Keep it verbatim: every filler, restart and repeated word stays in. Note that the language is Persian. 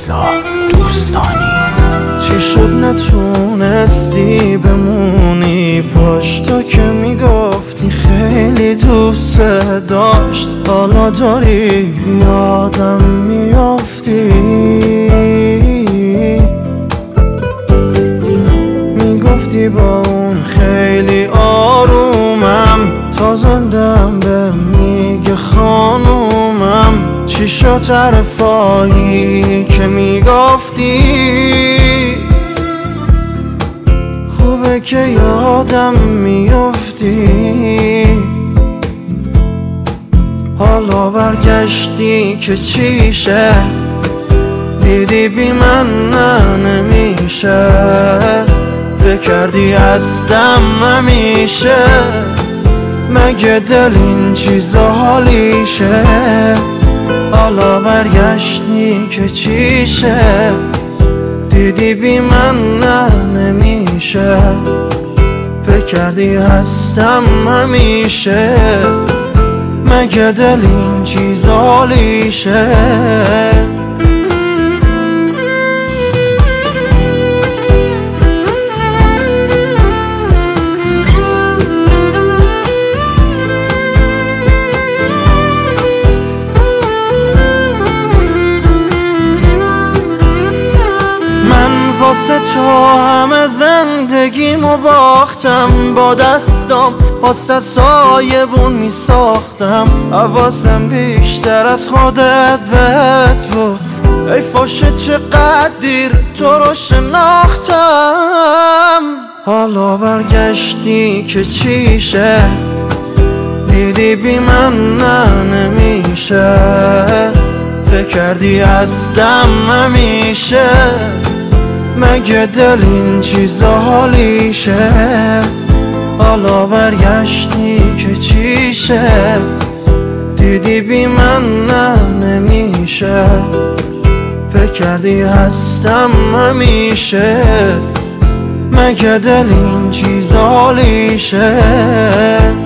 رضا دوستانی. چی شد نتونستی بمونی پشت تو که میگفتی خیلی دوست داشت، حالا داری یادم میافتی. میگفتی با اون خیلی آرومم، تا زندم به میگه خانومم. چی شد حرفایی که میگفتی؟ خوبه که یادم میافتی. حالا برگشتی که چیشه، دیدی بی من نه نمیشه. فکر کردی هستم همیشه، مگه دل این چیزا حالیشه؟ حالا برگشتی که چیشه، دیدی بی من نه نمیشه. فکر کردی هستم همیشه، مگه دل این چیزا حالیشه؟ واسه تو همه زندگیمو باختم، با دستام واسه سایبون میساختم. حواسم بیشتر از خودت بهت بود، ای فاشه چقدر دیر تو رو شناختم. حالا برگشتی که چیشه، دیدی بی من نه نمیشه. فکر کردی هستم همیشه، مگه دل این چیزا حالیشه؟ حالا برگشتی که چیشه، دیدی بی من نه نمیشه. فکر کردی هستم همیشه، مگه دل این چیزا حالیشه؟